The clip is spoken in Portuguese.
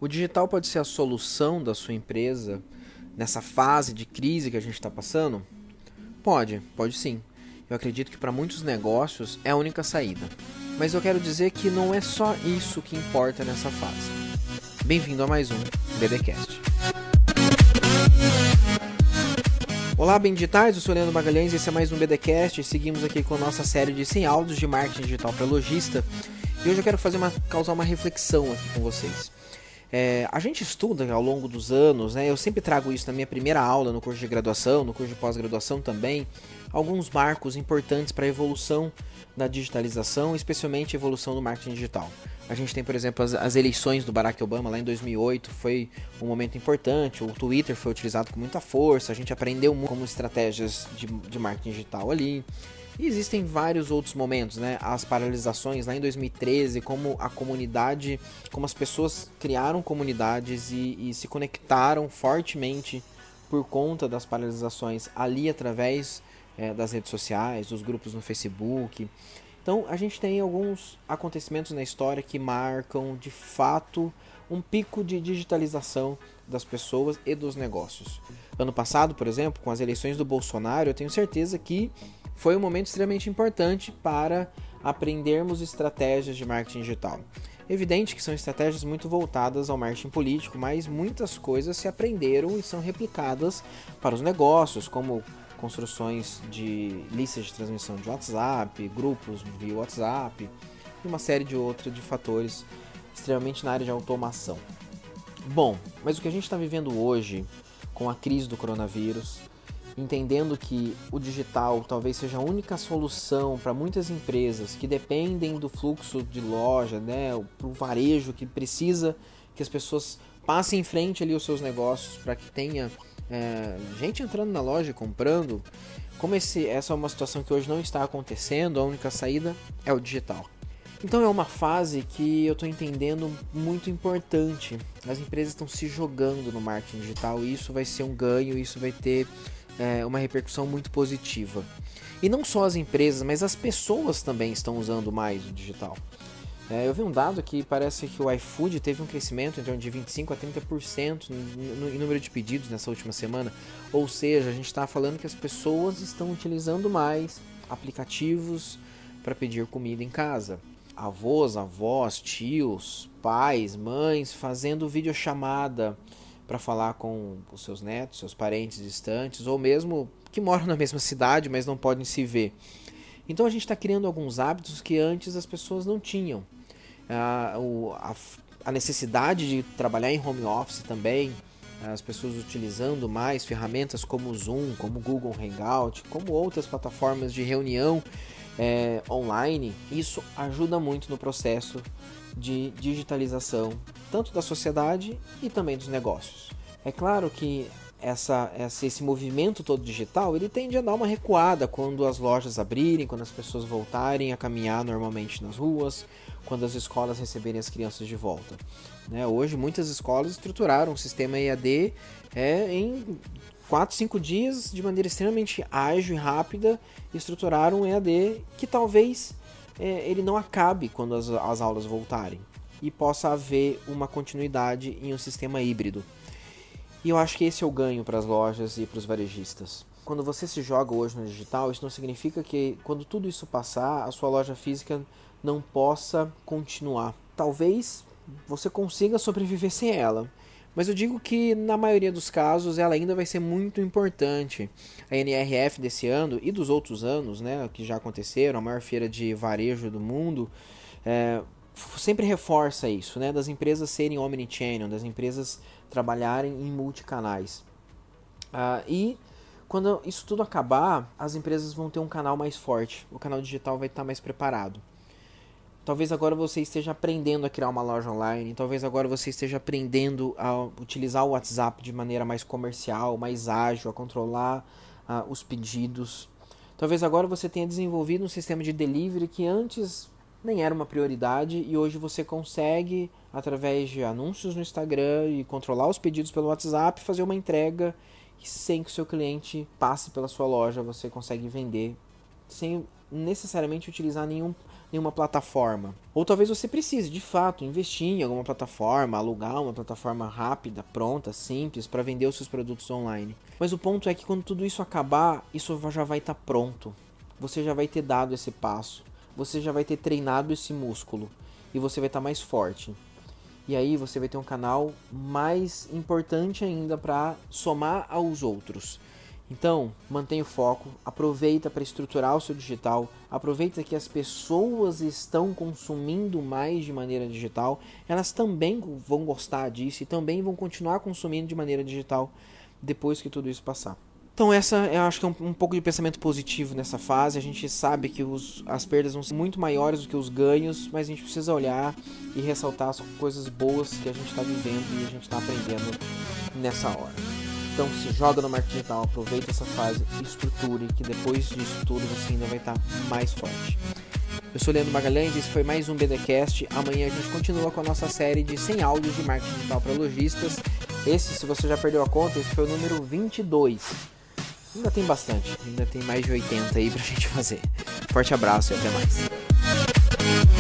O digital pode ser a solução da sua empresa nessa fase de crise que a gente está passando? Pode sim. Eu acredito que para muitos negócios é a única saída. Mas eu quero dizer que não é só isso que importa nessa fase. Bem-vindo a mais um BDcast. Olá, bem digitais, eu sou Leandro Magalhães e esse é mais um BDcast. Seguimos aqui com a nossa série de 100 áudios de marketing digital para lojista. E hoje eu quero causar uma reflexão aqui com vocês. A gente estuda ao longo dos anos, né? Eu sempre trago isso na minha primeira aula no curso de graduação, no curso de pós-graduação também, alguns marcos importantes para a evolução da digitalização, especialmente a evolução do marketing digital. A gente tem, por exemplo, as eleições do Barack Obama lá em 2008, foi um momento importante, o Twitter foi utilizado com muita força, a gente aprendeu muito como estratégias de marketing digital ali. E existem vários outros momentos, né? As paralisações lá em 2013, como a comunidade, como as pessoas criaram comunidades e se conectaram fortemente por conta das paralisações ali através das redes sociais, dos grupos no Facebook. Então a gente tem alguns acontecimentos na história que marcam de fato um pico de digitalização das pessoas e dos negócios. Ano passado, por exemplo, com as eleições do Bolsonaro, eu tenho certeza que foi um momento extremamente importante para aprendermos estratégias de marketing digital. Evidente que são estratégias muito voltadas ao marketing político, mas muitas coisas se aprenderam e são replicadas para os negócios, como construções de listas de transmissão de WhatsApp, grupos via WhatsApp e uma série de fatores extremamente na área de automação. Bom, mas o que a gente está vivendo hoje com a crise do coronavírus, entendendo que o digital talvez seja a única solução para muitas empresas que dependem do fluxo de loja, né, para o varejo que precisa que as pessoas passem em frente ali os seus negócios para que tenha gente entrando na loja e comprando. Como essa é uma situação que hoje não está acontecendo, a única saída é o digital. Então é uma fase que eu estou entendendo muito importante. As empresas estão se jogando no marketing digital e isso vai ser um ganho, isso vai ter uma repercussão muito positiva. E não só as empresas, mas as pessoas também estão usando mais o digital. Eu vi um dado que parece que o iFood teve um crescimento em torno de 25% a 30% no número de pedidos nessa última semana. Ou seja, a gente está falando que as pessoas estão utilizando mais aplicativos para pedir comida em casa. Avós, tios, pais, mães fazendo videochamada para falar com os seus netos, seus parentes distantes, ou mesmo que moram na mesma cidade, mas não podem se ver. Então a gente está criando alguns hábitos que antes as pessoas não tinham. A necessidade de trabalhar em home office também, as pessoas utilizando mais ferramentas como o Zoom, como o Google Hangout, como outras plataformas de reunião online. Isso ajuda muito no processo de digitalização, tanto da sociedade e também dos negócios. É claro que esse movimento todo digital, ele tende a dar uma recuada quando as lojas abrirem, quando as pessoas voltarem a caminhar normalmente nas ruas, quando as escolas receberem as crianças de volta. Hoje, muitas escolas estruturaram o sistema EAD em 4, 5 dias, de maneira extremamente ágil e rápida, estruturaram um EAD que talvez ele não acabe quando as aulas voltarem e possa haver uma continuidade em um sistema híbrido. E eu acho que esse é o ganho para as lojas e para os varejistas. Quando você se joga hoje no digital, isso não significa que quando tudo isso passar, a sua loja física não possa continuar. Talvez você consiga sobreviver sem ela, mas eu digo que na maioria dos casos ela ainda vai ser muito importante. A NRF desse ano e dos outros anos, que já aconteceram, a maior feira de varejo do mundo, sempre reforça isso, das empresas serem omnichannel, das empresas trabalharem em multicanais. E quando isso tudo acabar, as empresas vão ter um canal mais forte, o canal digital vai estar mais preparado. Talvez agora você esteja aprendendo a criar uma loja online, talvez agora você esteja aprendendo a utilizar o WhatsApp de maneira mais comercial, mais ágil, a controlar os pedidos. Talvez agora você tenha desenvolvido um sistema de delivery que antes nem era uma prioridade e hoje você consegue, através de anúncios no Instagram e controlar os pedidos pelo WhatsApp, fazer uma entrega sem que o seu cliente passe pela sua loja, você consegue vender sem necessariamente utilizar nenhuma plataforma. Ou talvez você precise, de fato, investir em alguma plataforma, alugar uma plataforma rápida, pronta, simples, para vender os seus produtos online. Mas o ponto é que quando tudo isso acabar, isso já vai estar pronto. Você já vai ter dado esse passo. Você já vai ter treinado esse músculo. E você vai estar mais forte. E aí você vai ter um canal mais importante ainda para somar aos outros. Então, mantenha o foco, aproveita para estruturar o seu digital, aproveita que as pessoas estão consumindo mais de maneira digital, elas também vão gostar disso e também vão continuar consumindo de maneira digital depois que tudo isso passar. Então essa eu acho que é um pouco de pensamento positivo nessa fase. A gente sabe que as perdas vão ser muito maiores do que os ganhos, mas a gente precisa olhar e ressaltar as coisas boas que a gente está vivendo e a gente está aprendendo nessa hora. Então se joga no marketing digital, aproveita essa fase, estruture, que depois disso tudo você ainda vai estar mais forte. Eu sou Leandro Magalhães, esse foi mais um BDcast. Amanhã a gente continua com a nossa série de 100 áudios de marketing digital para lojistas. Esse, se você já perdeu a conta, esse foi o número 22. Ainda tem bastante, ainda tem mais de 80 aí pra gente fazer. Forte abraço e até mais.